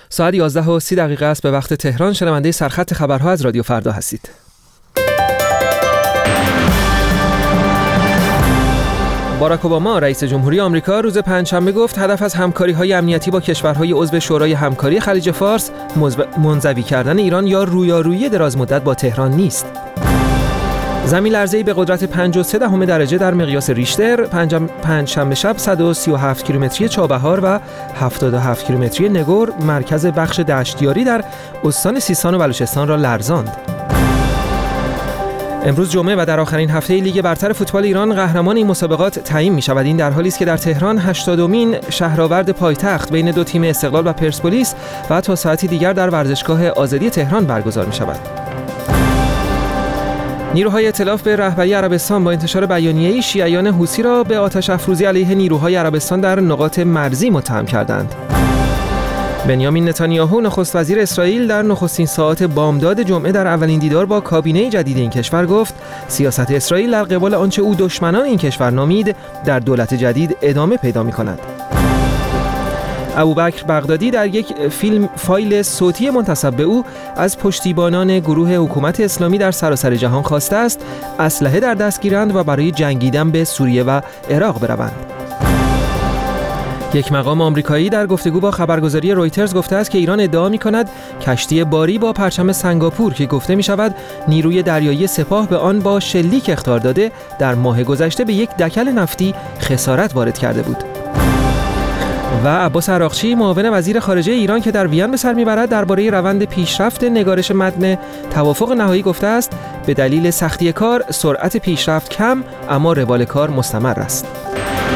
ساعت 11:30 است به وقت تهران. شنونده سرخط خبرها از رادیو فردا هستید. باراک اوباما رئیس جمهوری آمریکا روز پنجشنبه گفت هدف از همکاری‌های امنیتی با کشورهای عضو شورای همکاری خلیج فارس منزوی کردن ایران یا رویارویی درازمدت با تهران نیست. زمین لرزه‌ای به قدرت 5.3 درجه در مقیاس ریشتر پنجشنبه شب 137 کیلومتری چابهار و 77 کیلومتری نگور مرکز بخش دشتیاری در استان سیستان و بلوچستان را لرزاند. امروز جمعه و در آخرین هفته لیگ برتر فوتبال ایران قهرمان این مسابقات تعیین می‌شود. این در حالی است که در تهران 80مین شهرآورد پایتخت بین دو تیم استقلال و پرسپولیس و تا ساعتی دیگر در ورزشگاه آزادی تهران برگزار می‌شود. نیروهای ائتلاف به رهبری عربستان با انتشار بیانیه‌ای شیعیان حوثی را به آتش افروزی علیه نیروهای عربستان در نقاط مرزی متهم کردند. بنیامین نتانیاهو نخست وزیر اسرائیل در نخستین ساعات بامداد جمعه در اولین دیدار با کابینه جدید این کشور گفت سیاست اسرائیل در قبال آنچه او دشمنان این کشور نامید در دولت جدید ادامه پیدا می‌کند. ابوبکر بغدادی در یک فایل صوتی منتسب به او از پشتیبانان گروه حکومت اسلامی در سراسر جهان خواسته است اسلحه در دست گیرند و برای جنگیدن به سوریه و عراق بروند. یک مقام آمریکایی در گفتگو با خبرگزاری رویترز گفته است که ایران ادعا می‌کند کشتی باری با پرچم سنگاپور که گفته می‌شود نیروی دریایی سپاه به آن با شلیک اخطار داده در ماه گذشته به یک دکل نفتی خسارت وارد کرده بود. و عباس عراقچی معاون وزیر خارجه ایران که در وین به سر میبرد درباره روند پیشرفت نگارش متن توافق نهایی گفته است به دلیل سختی کار سرعت پیشرفت کم اما روال کار مستمر است.